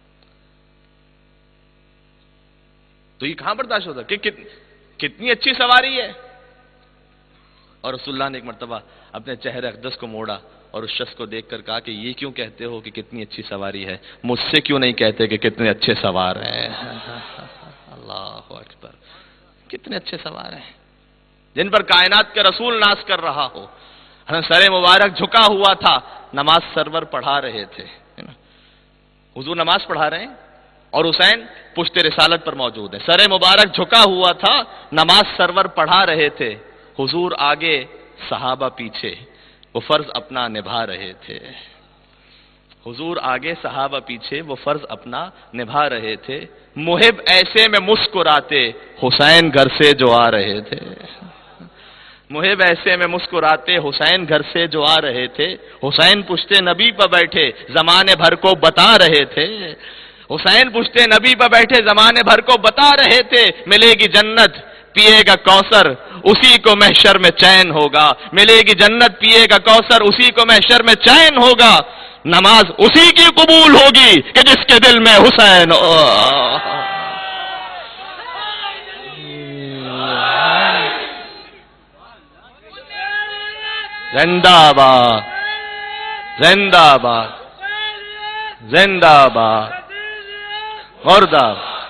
تو یہ کہاں برداشت ہوتا کہ کتنی اچھی سواری ہے. اور رسول اللہ نے ایک مرتبہ اپنے چہرے اقدس کو موڑا اور اس شخص کو دیکھ کر کہا کہ یہ کیوں کہتے ہو کہ کتنی اچھی سواری ہے، مجھ سے کیوں نہیں کہتے کہ کتنے اچھے سوار ہیں؟ اللہ اکبر، کتنے اچھے سوار ہیں جن پر کائنات کے رسول ناز کر رہا ہو. سر مبارک جھکا ہوا تھا، نماز سرور پڑھا رہے تھے، حضور نماز پڑھا رہے ہیں اور حسین پشت رسالت پر موجود ہے. سر مبارک جھکا ہوا تھا، نماز سرور پڑھا رہے تھے، حضور آگے صحابہ پیچھے، وہ فرض اپنا نبھا رہے تھے. حضور آگے صحابہ پیچھے، وہ فرض اپنا نبھا رہے تھے. محب ایسے میں مسکراتے، حسین گھر سے جو آ رہے تھے. محب ایسے میں مسکراتے، حسین گھر سے جو آ رہے تھے. حسین پشتے نبی پر بیٹھے، زمانے بھر کو بتا رہے تھے. حسین پشتے نبی پر بیٹھے، زمانے بھر کو بتا رہے تھے. ملے گی جنت، پیے گا کوثر، اسی کو محشر میں چین ہوگا. ملے گی جنت، پیے گا کوثر، اسی کو محشر میں چین ہوگا. نماز اسی کی قبول ہوگی کہ جس کے دل میں حسین. زندہ باد، زندہ باد، زندہ باد، مردہ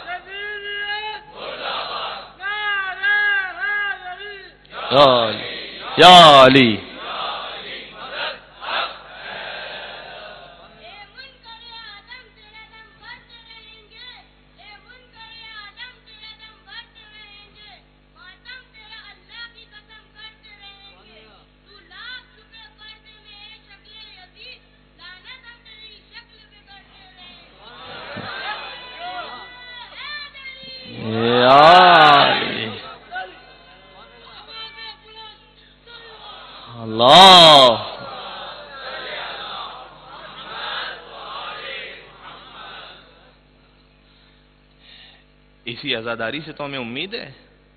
یا علی. اللہ اسی عزاداری سے تو ہمیں امید ہے.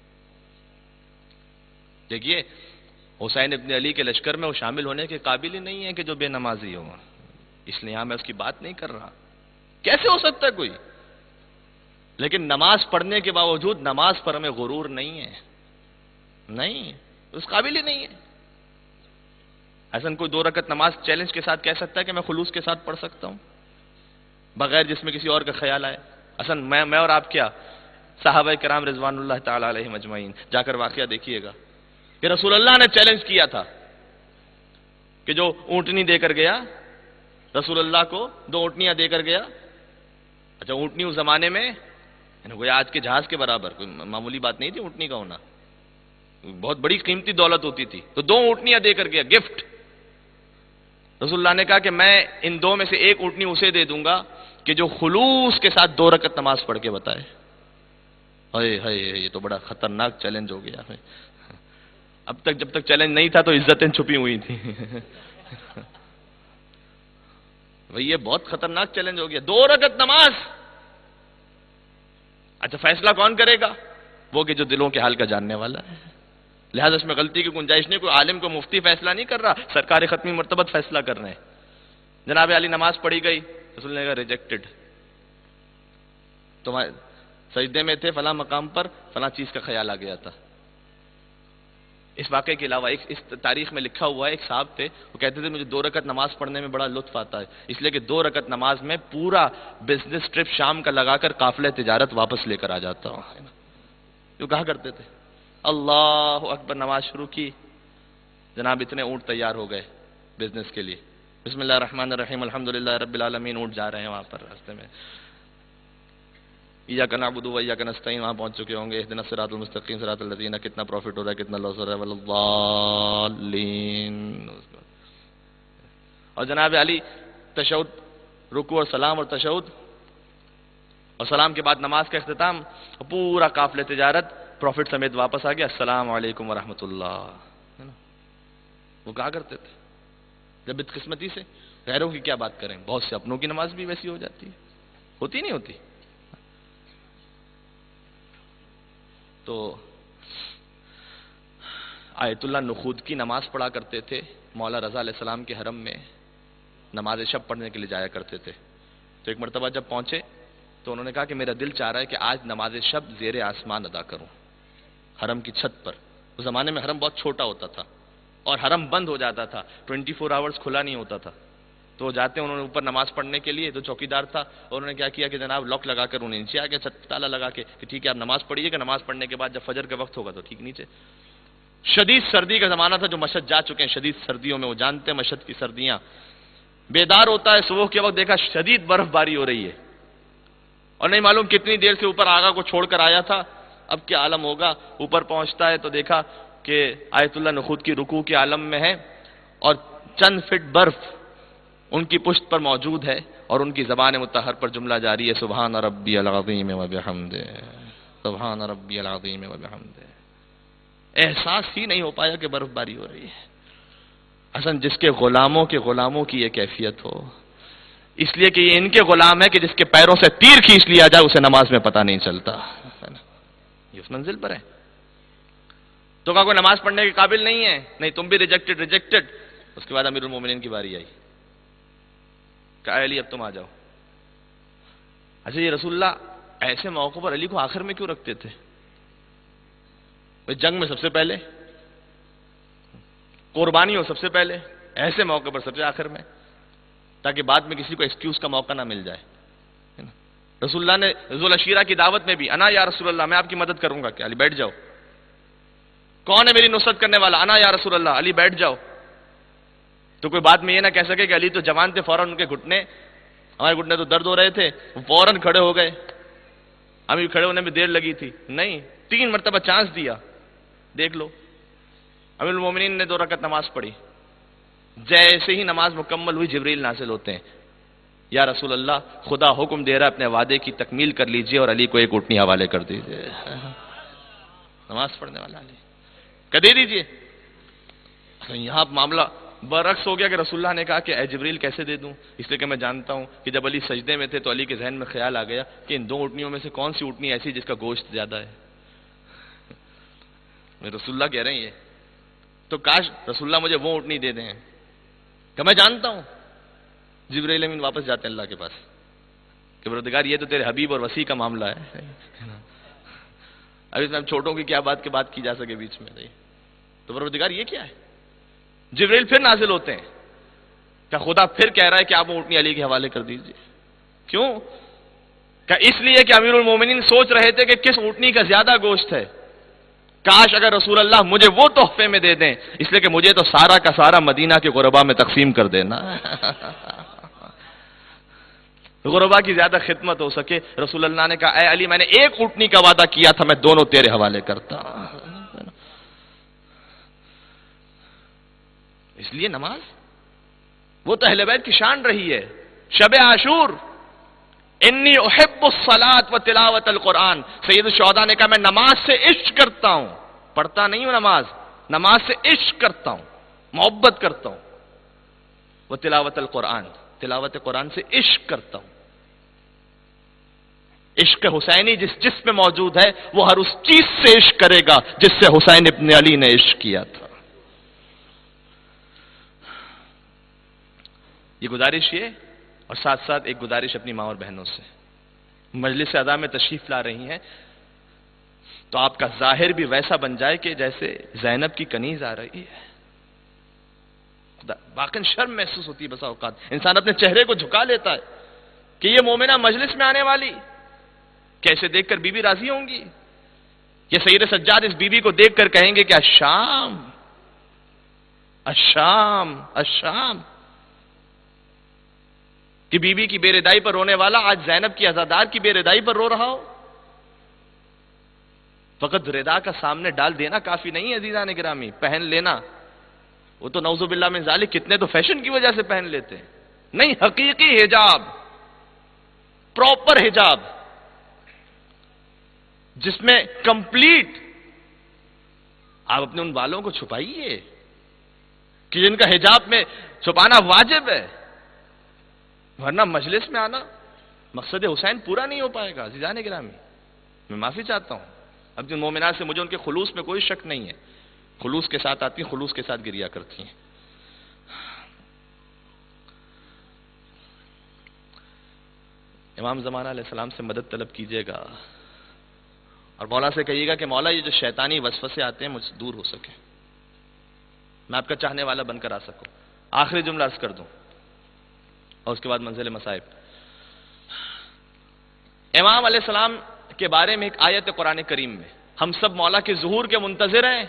دیکھیے حسین ابن علی کے لشکر میں وہ شامل ہونے کے قابل ہی نہیں ہے کہ جو بے نمازی ہو، اس لیے یہاں میں اس کی بات نہیں کر رہا. کیسے ہو سکتا ہے کوئی؟ لیکن نماز پڑھنے کے باوجود نماز پر ہمیں غرور نہیں ہے، نہیں، اس قابل ہی نہیں ہے. ایسا کوئی دو رکعت نماز چیلنج کے ساتھ کہہ سکتا ہے کہ میں خلوص کے ساتھ پڑھ سکتا ہوں بغیر جس میں کسی اور کا خیال آئے؟ اصل میں میں اور آپ کیا، صحابہ کرام رضوان اللہ تعالی علیہم اجمعین، جا کر واقعہ دیکھیے گا کہ رسول اللہ نے چیلنج کیا تھا کہ جو اونٹنی دے کر گیا رسول اللہ کو، دو اونٹنیاں دے کر گیا. اچھا اونٹنی اس زمانے میں کوئی آج کے جہاز کے برابر کوئی معمولی بات نہیں تھی اونٹنی کا ہونا، بہت بڑی قیمتی دولت ہوتی تھی. تو دو اونٹنیاں دے کر گیا گفٹ. رسول اللہ نے کہا کہ میں ان دو میں سے ایک اونٹنی اسے دے دوں گا کہ جو خلوص کے ساتھ دو رکعت نماز پڑھ کے بتائے. ہائے ہائے، یہ تو بڑا خطرناک چیلنج ہو گیا. اب تک جب تک چیلنج نہیں تھا تو عزتیں چھپی ہوئی تھیں. بھئی یہ بہت خطرناک چیلنج ہو گیا. دو رکعت نماز. اچھا فیصلہ کون کرے گا؟ وہ کہ جو دلوں کے حال کا جاننے والا ہے. لہذا اس میں غلطی کی گنجائش نہیں. کوئی عالم کو مفتی فیصلہ نہیں کر رہا, سرکار ختمی مرتبہ فیصلہ کر رہے ہیں. جناب علی نماز پڑھی گئی, رسول نے کہا ریجیکٹڈ. تمہارے سجدے میں تھے فلاں مقام پر, فلاں چیز کا خیال آ گیا تھا. اس واقعے کے علاوہ ایک اس تاریخ میں لکھا ہوا ہے, ایک صاحب تھے, وہ کہتے تھے مجھے دو رکعت نماز پڑھنے میں بڑا لطف آتا ہے, اس لیے کہ دو رکعت نماز میں پورا بزنس ٹرپ شام کا لگا کر قافلہ تجارت واپس لے کر آ جاتا ہوں. جو کہا کرتے تھے اللہ اکبر, نماز شروع کی, جناب اتنے اونٹ تیار ہو گئے بزنس کے لیے. بسم اللہ الرحمن الرحیم الحمدللہ رب العالمین. اونٹ جا رہے ہیں وہاں پر راستے میں. ایاک نعبد و ایاک نستعین وہاں پہنچ چکے ہوں گے. اہدنا الصراط المستقیم صراط الذین. کتنا پروفٹ ہو رہا ہے, کتنا لاس ہو رہا ہے, والضالین. اور جناب علی تشہد, رکوع اور سلام اور تشہد اور سلام کے بعد نماز کا اختتام, پورا قافلہ تجارت پروفٹ سمیت واپس آ گیا. السلام علیکم ورحمۃ اللہ. وہ کہا کرتے تھے جب بدقسمتی سے غیروں کی کیا بات کریں, بہت سے اپنوں کی نماز بھی ویسی ہو جاتی ہے, ہوتی نہیں ہوتی. تو آیت اللہ نخود کی نماز پڑھا کرتے تھے. مولا رضا علیہ السلام کے حرم میں نماز شب پڑھنے کے لیے جایا کرتے تھے. تو ایک مرتبہ جب پہنچے تو انہوں نے کہا کہ میرا دل چاہ رہا ہے کہ آج نماز شب زیر آسمان ادا کروں, حرم کی چھت پر. اس زمانے میں حرم بہت چھوٹا ہوتا تھا اور حرم بند ہو جاتا تھا, ٹوئنٹی فور آورز کھلا نہیں ہوتا تھا. تو وہ جاتے انہوں نے اوپر نماز پڑھنے کے لیے, تو چوکیدار تھا, اور انہوں نے کیا کیا کہ جناب لاک لگا کر انہیں نیچے آ گیا, چھت تالا لگا کے کہ ٹھیک ہے آپ نماز پڑھیے گا, نماز پڑھنے کے بعد جب فجر کا وقت ہوگا تو ٹھیک نیچے. شدید سردی کا زمانہ تھا, جو مشہد جا چکے ہیں شدید سردیوں میں, وہ جانتے ہیں مشہد کی سردیاں. بیدار ہوتا ہے صبح کے وقت, دیکھا شدید برف باری ہو رہی ہے, اور نہیں معلوم کتنی دیر سے اوپر آگا کو چھوڑ کر آیا تھا, اب کیا عالم ہوگا. اوپر پہنچتا ہے تو دیکھا کہ آیت اللہ نخود کی رکوع کے عالم میں ہے, اور چند فٹ برف ان کی پشت پر موجود ہے, اور ان کی زبان مطہر پر جملہ جاری ہے سبحان ربی العظیم و بحمدہ, سبحان ربی العظیم و بحمدہ. احساس ہی نہیں ہو پایا کہ برف باری ہو رہی ہے. حسن جس کے غلاموں کے غلاموں کی یہ کیفیت ہو, اس لیے کہ یہ ان کے غلام ہے کہ جس کے پیروں سے تیر کھینچ لیا جائے اسے نماز میں پتہ نہیں چلتا. یہ اس منزل پر ہے. تو کہا کوئی نماز پڑھنے کے قابل نہیں ہے, نہیں تم بھی ریجیکٹڈ ریجیکٹڈ. اس کے بعد امیر المومنین کی باری آئی, کہا علی اب تم آ جاؤ. اچھا یہ رسول اللہ ایسے موقع پر علی کو آخر میں کیوں رکھتے تھے؟ جنگ میں سب سے پہلے, قربانی ہو سب سے پہلے, ایسے موقع پر سب سے آخر میں, تاکہ بعد میں کسی کو ایکسکیوز کا موقع نہ مل جائے. رسول اللہ نے ذو العشیرہ کی دعوت میں بھی انا یا رسول اللہ میں آپ کی مدد کروں گا, کہ علی بیٹھ جاؤ. کون ہے میری نصرت کرنے والا؟ انا یا رسول اللہ, علی بیٹھ جاؤ. تو کوئی بات میں یہ نہ کہہ سکے کہ علی تو جوان تھے, فوراً ان کے گھٹنے, ہمارے گھٹنے تو درد ہو رہے تھے, فوراً کھڑے ہو گئے, ہمیں کھڑے ہونے میں دیر لگی تھی. نہیں, تین مرتبہ چانس دیا, دیکھ لو. امیر المومنین نے دو رکعت نماز پڑھی. جیسے ہی نماز مکمل ہوئی جبریل نازل ہوتے ہیں, یا رسول اللہ خدا حکم دے رہا اپنے وعدے کی تکمیل کر لیجئے اور علی کو ایک اونٹنی حوالے کر دیجئے. نماز پڑھنے والا علی کہ دے دیجئے. یہاں معاملہ برعکس ہو گیا کہ رسول اللہ نے کہا کہ اے جبریل کیسے دے دوں, اس لیے کہ میں جانتا ہوں کہ جب علی سجدے میں تھے تو علی کے ذہن میں خیال آ گیا کہ ان دو اونٹنیوں میں سے کون سی اونٹنی ایسی جس کا گوشت زیادہ ہے. میں رسول اللہ کہہ رہے ہیں یہ تو کاش رسول اللہ مجھے وہ اونٹنی دے دیں کہ میں جانتا ہوں. جبرائیل امین واپس جاتے ہیں اللہ کے پاس کہ پروردگار یہ تو تیرے حبیب اور وسیع کا معاملہ ہے, اب اس میں ہم چھوٹوں کی کیا بات کی بات کی جا سکے بیچ میں. تو پروردگار یہ کیا ہے؟ جبرائیل پھر نازل ہوتے ہیں, کیا خدا پھر کہہ رہا ہے کہ آپ اونٹنی علی کے حوالے کر دیجئے. کیوں؟ کیا اس لیے کہ امیر المومنین سوچ رہے تھے کہ کس اونٹنی کا زیادہ گوشت ہے. کاش اگر رسول اللہ مجھے وہ تحفے میں دے دیں, اس لیے کہ مجھے تو سارا کا سارا مدینہ کے غربا میں تقسیم کر دینا, غربا کی زیادہ خدمت ہو سکے. رسول اللہ نے کہا اے علی میں نے ایک اونٹنی کا وعدہ کیا تھا, میں دونوں تیرے حوالے کرتا. اس لیے نماز وہ تو اہل بیت کی شان رہی ہے. شب عاشور انی احب الصلاۃ و تلاوت القرآن, سید الشہداء نے کہا میں نماز سے عشق کرتا ہوں, پڑھتا نہیں ہوں نماز نماز سے عشق کرتا ہوں، محبت کرتا ہوں، وہ تلاوت القرآن، تلاوت قرآن سے عشق کرتا ہوں۔ عشق حسینی جس جس میں موجود ہے وہ ہر اس چیز سے عشق کرے گا جس سے حسین ابن علی نے عشق کیا تھا۔ یہ گزارش یہ، اور ساتھ ساتھ ایک گزارش اپنی ماں اور بہنوں سے، مجلس ادا میں تشریف لا رہی ہیں تو آپ کا ظاہر بھی ویسا بن جائے کہ جیسے زینب کی کنیز آ رہی ہے۔ واقعی شرم محسوس ہوتی ہے، بسا اوقات انسان اپنے چہرے کو جھکا لیتا ہے کہ یہ مومنہ مجلس میں آنے والی، کیسے دیکھ کر بی بی راضی ہوں گی؟ یہ سید سجاد اس بی بی کو دیکھ کر کہیں گے کہ الشام الشام الشام، کہ بی بی کی بے ردائی پر رونے والا آج زینب کی عزادار کی بے ردائی پر رو رہا ہو۔ فقط ردا کا سامنے ڈال دینا کافی نہیں ہے عزیزان گرامی، پہن لینا وہ تو نعوذ باللہ من ذالک کتنے تو فیشن کی وجہ سے پہن لیتے ہیں، نہیں، حقیقی حجاب، پراپر حجاب جس میں کمپلیٹ آپ اپنے ان بالوں کو چھپائیے کہ جن کا حجاب میں چھپانا واجب ہے، ورنہ مجلس میں آنا مقصد حسین پورا نہیں ہو پائے گا عزیزان گرامی۔ میں معافی چاہتا ہوں، اب جن مومنات سے مجھے ان کے خلوص میں کوئی شک نہیں ہے، خلوص کے ساتھ آتی ہیں، خلوص کے ساتھ گریا کرتی ہیں۔ امام زمانہ علیہ السلام سے مدد طلب کیجیے گا اور مولا سے کہیے گا کہ مولا یہ جو شیطانی وسوسے آتے ہیں مجھ سے دور ہو سکے، میں آپ کا چاہنے والا بن کر آ سکوں۔ آخری جملہ عرض کر دوں اور اس کے بعد منزل مصائب۔ امام علیہ السلام کے بارے میں ایک آیت قرآن کریم میں، ہم سب مولا کے ظہور کے منتظر ہیں۔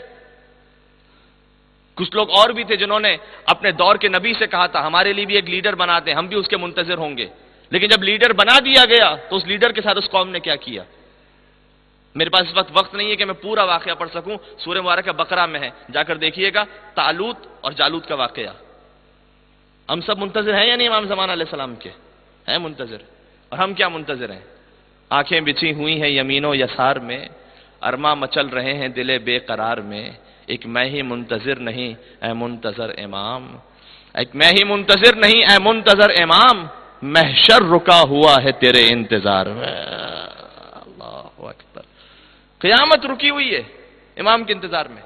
کچھ لوگ اور بھی تھے جنہوں نے اپنے دور کے نبی سے کہا تھا ہمارے لیے بھی ایک لیڈر بنا دیں، ہم بھی اس کے منتظر ہوں گے، لیکن جب لیڈر بنا دیا گیا تو اس لیڈر کے ساتھ اس قوم نے کیا کیا؟ میرے پاس اس وقت وقت نہیں ہے کہ میں پورا واقعہ پڑھ سکوں، سورہ مبارکہ بقرہ میں ہے، جا کر دیکھیے گا، طالوت اور جالوت کا واقعہ۔ ہم سب منتظر ہیں یا نہیں امام زمانہ علیہ السلام کے؟ ہیں منتظر، اور ہم کیا منتظر ہیں؟ آنکھیں بچھی ہوئی ہیں یمین و یسار میں، ارما مچل رہے ہیں دل بے قرار میں، ایک میں ہی منتظر نہیں اے منتظر امام، ایک میں ہی منتظر نہیں اے منتظر امام، محشر رکا ہوا ہے تیرے انتظار میں۔ اللہ اکبر، قیامت رکی ہوئی ہے امام کے انتظار میں۔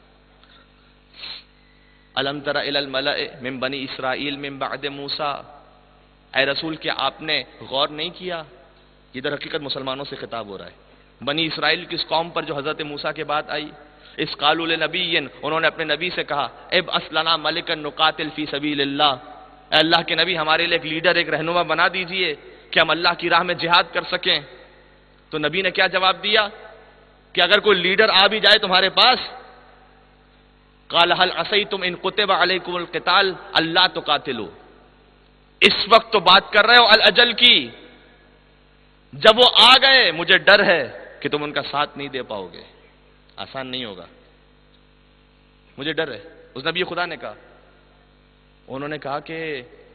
الم تر الی الملأ من بنی اسرائیل من بعد موسیٰ، اے رسول کیا آپ نے غور نہیں کیا؟ یہ در حقیقت مسلمانوں سے خطاب ہو رہا ہے، بنی اسرائیل کی اس قوم پر جو حضرت موسیٰ کے بعد آئی۔ اس قالوا لنبی، انہوں نے اپنے نبی سے کہا ابعث لنا ملکا نقاتل فی سبیل اللہ، اے اللہ کے نبی ہمارے لیے ایک لیڈر، ایک رہنما بنا دیجئے کہ ہم اللہ کی راہ میں جہاد کر سکیں۔ تو نبی نے کیا جواب دیا کہ اگر کوئی لیڈر آ بھی جائے تمہارے پاس، قال هل عصیتم ان کتب علیکم القتال اللہ تقاتلوا، اس وقت تو بات کر رہے ہو الاجل کی، جب وہ آ گئے مجھے ڈر ہے کہ تم ان کا ساتھ نہیں دے پاؤ گے، آسان نہیں ہوگا، مجھے ڈر ہے۔ اس نبی خدا نے کہا، انہوں نے کہا کہ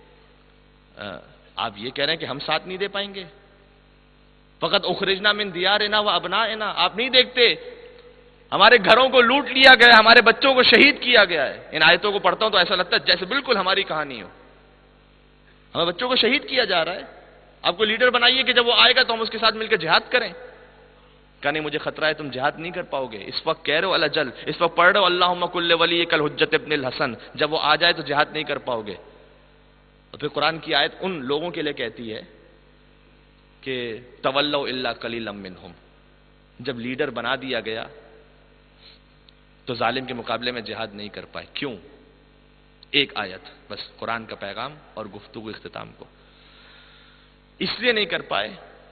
آپ یہ کہہ رہے ہیں کہ ہم ساتھ نہیں دے پائیں گے؟ فقط اخرجنا من دیارنا و ابنائنا، آپ نہیں دیکھتے ہمارے گھروں کو لوٹ لیا گیا، ہمارے بچوں کو شہید کیا گیا ہے۔ ان آیتوں کو پڑھتا ہوں تو ایسا لگتا ہے جیسے بالکل ہماری کہانی ہو، ہمارے بچوں کو شہید کیا جا رہا ہے، آپ کو لیڈر بنائیے کہ جب وہ آئے گا تو ہم اس کے ساتھ مل کے جہاد کریں۔ کہا نہیں مجھے خطرہ ہے تم جہاد نہیں کر پاؤ گے، اس وقت کہہ رہے ہو الاجل، اس وقت پڑھ رہے ہو اللہم کل ولیک الحجۃ ابن الحسن، جب وہ آ جائے تو جہاد نہیں کر پاؤ گے۔ اور پھر قرآن کی آیت ان لوگوں کے لیے کہتی ہے کہ تولوا الا قلیلا منہم، جب لیڈر بنا دیا گیا تو ظالم کے مقابلے میں جہاد نہیں کر پائے۔ کیوں؟ ایک آیت بس قرآن کا پیغام اور گفتگو اختتام کو، اس لیے نہیں کر پائے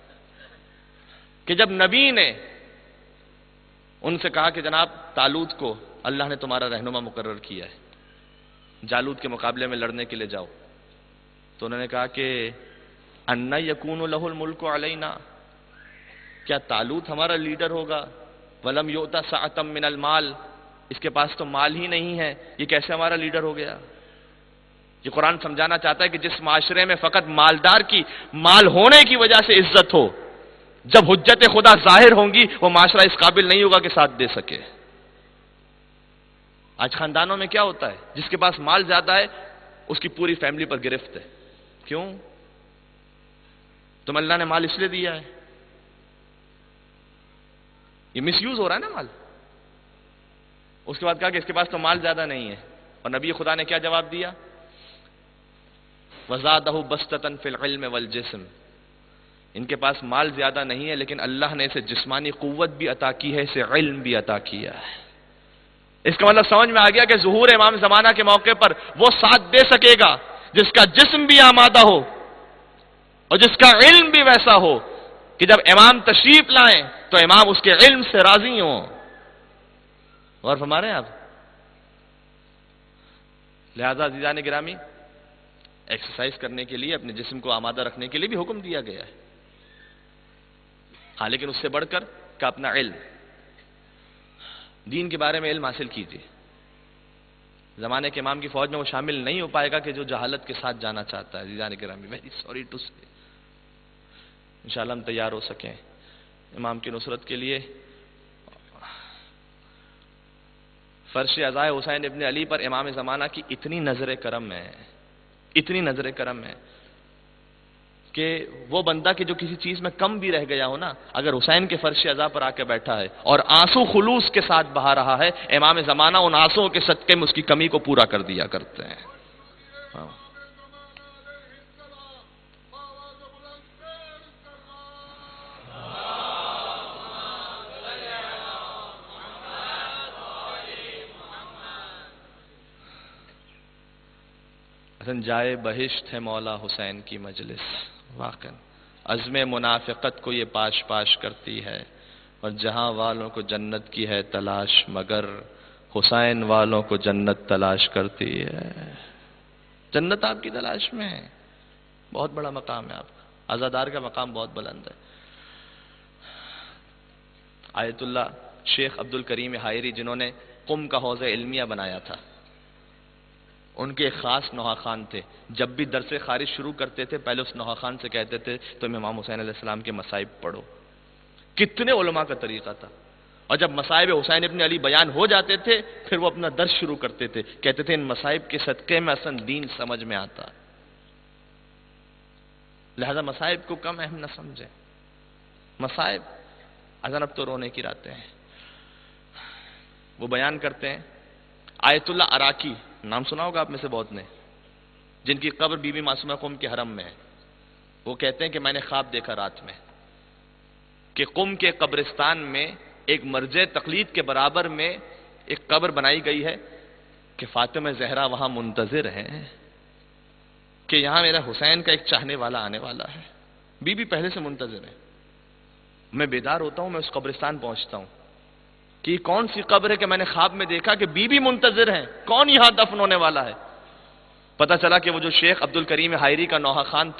کہ جب نبی نے ان سے کہا کہ جناب طالوت کو اللہ نے تمہارا رہنما مقرر کیا ہے، جالوت کے مقابلے میں لڑنے کے لیے جاؤ، تو انہوں نے کہا کہ اَنَّ يَكُونُ لَهُ الْمُلْكُ عَلَيْنَا، کیا طالوت ہمارا لیڈر ہوگا؟ وَلَمْ يُؤْتَ سَعَةً مِّنَ الْمَالِ، اس کے پاس تو مال ہی نہیں ہے، یہ کیسے ہمارا لیڈر ہو گیا؟ یہ قرآن سمجھانا چاہتا ہے کہ جس معاشرے میں فقط مالدار کی مال ہونے کی وجہ سے عزت ہو، جب حجت خدا ظاہر ہوں گی وہ معاشرہ اس قابل نہیں ہوگا کہ ساتھ دے سکے۔ آج خاندانوں میں کیا ہوتا ہے؟ جس کے پاس مال زیادہ ہے اس کی پوری فیملی پر گرفت ہے. کیوں؟ تم اللہ نے مال اس لیے دیا ہے. یہ مس یوز ہو رہا ہے نا مال. اس کے بعد کہا کہ اس کے پاس تو مال زیادہ نہیں ہے، اور نبی خدا نے کیا جواب دیا؟ وَزَادَهُ بَسْطَةً فِي الْعِلْمِ وَالْجِسْمِ. ان کے پاس مال زیادہ نہیں ہے لیکن اللہ نے اسے جسمانی قوت بھی عطا کی ہے، اسے علم بھی عطا کیا ہے. اس کا مطلب سمجھ میں آ گیا کہ ظہور امام زمانہ کے موقع پر وہ ساتھ دے سکے گا جس کا جسم بھی آمادہ ہو اور جس کا علم بھی ویسا ہو کہ جب امام تشریف لائیں تو امام اس کے علم سے راضی ہوں. غور فرما رہے ہیں آپ؟ لہذا عزیزان گرامی، ایکسرسائز کرنے کے لیے، اپنے جسم کو آمادہ رکھنے کے لیے بھی حکم دیا گیا ہے. ہاں، لیکن اس سے بڑھ کر کہ اپنا علم، دین کے بارے میں علم حاصل کیجیے. زمانے کے امام کی فوج میں وہ شامل نہیں ہو پائے گا کہ جو جہالت کے ساتھ جانا چاہتا ہے. عزیزان گرامی، ویری سوری ٹو سے، انشاءاللہ ہم تیار ہو سکیں امام کی نصرت کے لیے. فرش عزائے حسین ابن علی پر امام زمانہ کی اتنی نظر کرم ہے، اتنی نظر کرم ہے کہ وہ بندہ کہ جو کسی چیز میں کم بھی رہ گیا ہو نا، اگر حسین کے فرش عزا پر آ کے بیٹھا ہے اور آنسو خلوص کے ساتھ بہا رہا ہے، امام زمانہ ان آنسوؤں کے صدقے میں اس کی کمی کو پورا کر دیا کرتے ہیں. ہاں. حسن جائے بہشت ہے مولا حسین کی مجلس. واقعا عزم منافقت کو یہ پاش پاش کرتی ہے، اور جہاں والوں کو جنت کی ہے تلاش، مگر حسین والوں کو جنت تلاش کرتی ہے. جنت آپ کی تلاش میں ہے. بہت بڑا مقام ہے آپ کا. عزادار کا مقام بہت بلند ہے. آیت اللہ شیخ عبد الکریم حائری، جنہوں نے قم کا حوض علمیہ بنایا تھا، ان کے ایک خاص نوحہ خان تھے. جب بھی درس خارج شروع کرتے تھے پہلے اس نوحہ خان سے کہتے تھے تم امام حسین علیہ السلام کے مصائب پڑھو. کتنے علماء کا طریقہ تھا. اور جب مصائب حسین ابن علی بیان ہو جاتے تھے پھر وہ اپنا درس شروع کرتے تھے، کہتے تھے ان مصائب کے صدقے میں اصل دین سمجھ میں آتا. لہذا مصائب کو کم اہم نہ سمجھیں. مصائب اذن اب تو رونے کی راتیں ہیں. وہ بیان کرتے ہیں، آیت اللہ عراقی، نام سنا ہوگا آپ میں سے بہت نے، جن کی قبر بی بی معصومہ قم کے حرم میں ہے. وہ کہتے ہیں کہ میں نے خواب دیکھا رات میں کہ قم کے قبرستان میں ایک مرجع تقلید کے برابر میں ایک قبر بنائی گئی ہے کہ فاطمہ زہرا وہاں منتظر ہیں کہ یہاں میرا حسین کا ایک چاہنے والا آنے والا ہے. بی بی پہلے سے منتظر ہے. میں بیدار ہوتا ہوں، میں اس قبرستان پہنچتا ہوں کہ کون سی قبر ہے کہ میں نے خواب میں دیکھا کہ بی بی منتظر ہیں، کون یہاں دفن ہونے والا ہے. پتہ چلا کہ وہ جو شیخ عبد الکریم حائری کا نوحہ خان